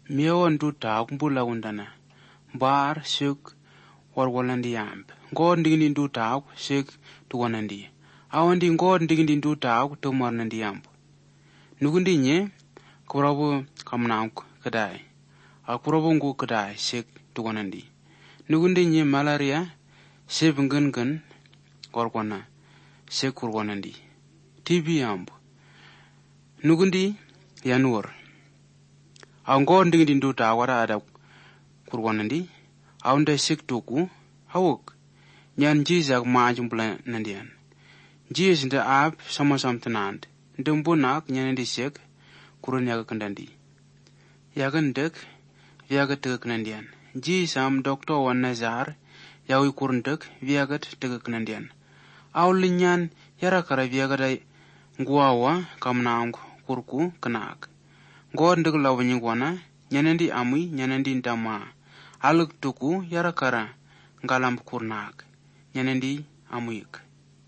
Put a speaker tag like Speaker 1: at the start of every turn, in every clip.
Speaker 1: Miyawan du taak mbula undana. Bar shuk warwalandi yamb. God ndigindi du taak shuk tuwanandi. Awandi God ndigindi du taak tumarnandi yamb. Nugundi nye kurabu kamnamk kadai. Akurabu ngu kadai shuk tuwanandi. Nugundi nye malaria shuk ngun warwana shuk warwanandi. TB yamb. Nugundi yanur. Aw God ndigindi du taak wara ada kurwanandi. Awnda shuk tuku hawuk. Nyan jizak maajumbla nandiyan. Jiz nda ab sama-sam tenand. Ndumbunak nyanandi shuk kurun yaga kandandi. Yaga nduk yaga tegak nandiyan. Jizam doktor wan nazar yawi kurun duk yaga tegak nandiyan. Awli nyan yara kara yaga da nguawa kamnaang kurku kenak. God nduk lawanying wana nyanandi amui nyanandi ndama. Aluk tuku yara kara ngalam kurnak. Nyanandi amuik.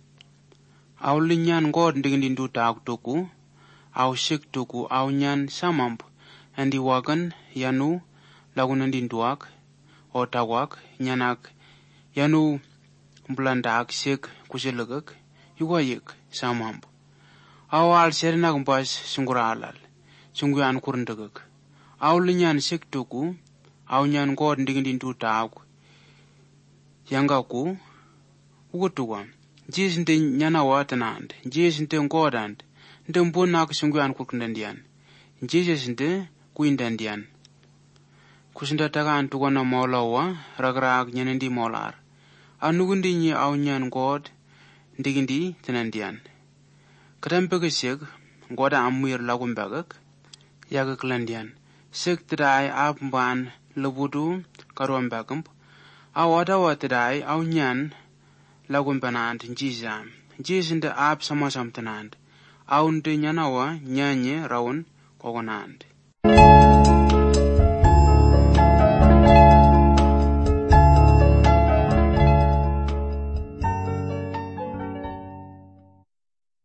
Speaker 1: Aw linyan God ndigindi du taak tuku. Aw shik tuku aw nyan samamp. Andi wagan yanu lagunandi nduak. O tawak nyanak yanu mbulandak shik kusilagak. Yuwayik samamp. Aw al serinak mbas sungura alal. Sungguyan kurundagak. Aw linyan shik tuku. Aw nyan God ndigindi du taak. Yangaku ugutuwa. Jis nte nyana watanand. Jis nte Godand. Nte mbunak sungguyan kurkundandiyan. Jis nte kuindandiyan. Kusindataga antuwana maulawa ragrag nyanandi maular. Anugundi nye aw nyan God ndigindi tenandiyan. Katampega shik Goda amwir lagumbagak yagak landiyan. Shik tadai abban labudu karuambagamp. Awada watadai aw nyan lagumbanand jizam. Jizinda ab sama-sam tenand. Aw nde nyanawa nyanye raun kogonand.